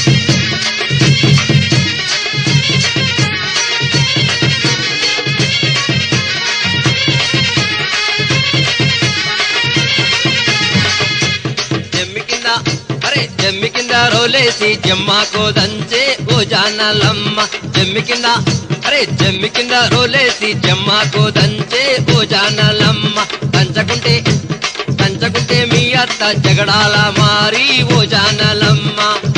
జమ్మి కింద రోలేసి జమ్మాకో దంచే ఓ జానలమ్మ జమ్మి కింద రోలేసి జమ్మాకో దంచే ఓ జానలమ్మ దంచకుంటే మీ అత్త జగడాల మారి ఓ జానలమ్మ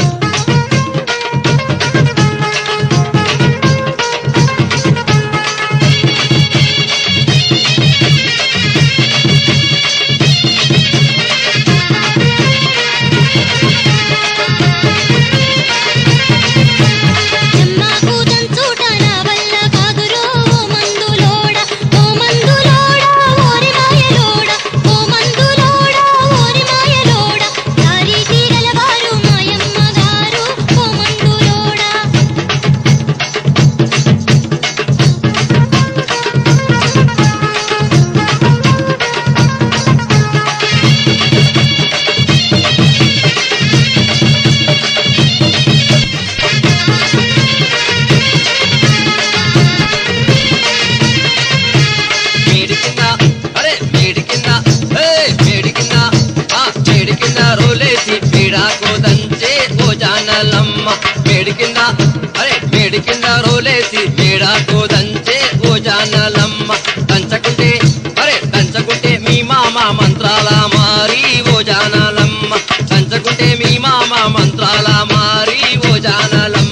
మేడి కింద రోలేసి మేడాకో దంచే ఓ జానలమ్మ దంచకుంటే మీ మామ మంత్రాల మారి ఓ జానలమ్మ దంచకుంటే మీ మామ మంత్రాల మారి ఓ జానలమ్మ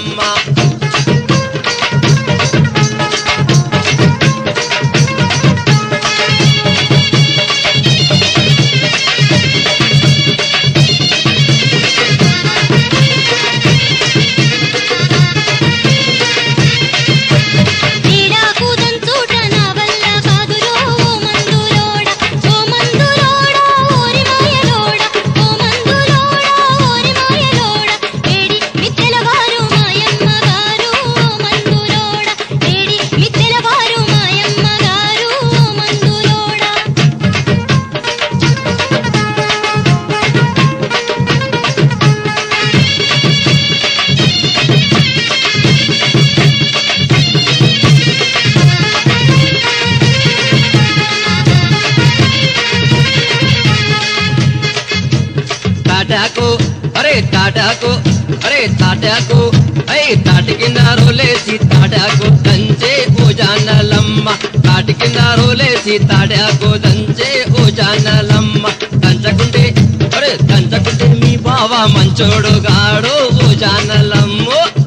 తాటి కింద రోలేసి తాటాకు దంచే ఓ జానలమ్మ తాటి కింద రోలేసి తాటాకు దంచే ఓ జానలమ్మ దంచకుంటే మీ బావ మంచోడు గాడు ఓ జానలమ్మ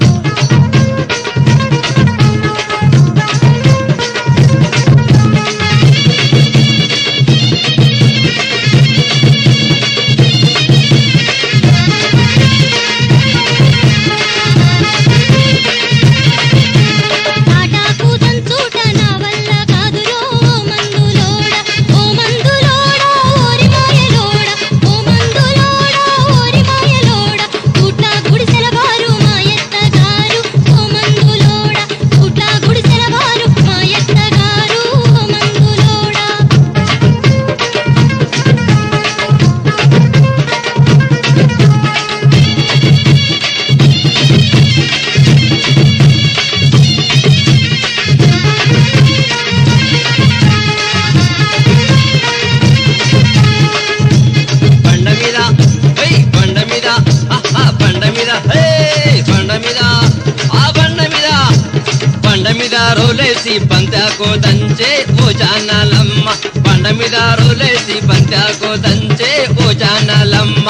రోలేసి బంతాకో దంచే ఓ జానలమ్మ బండ మీద రోలేసి బంతాకో దంచే ఓ జానలమ్మ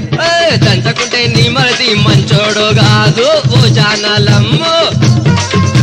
దంచకుంటే నీ మరిది మంచోడు కాదు ఓ జానలమ్మ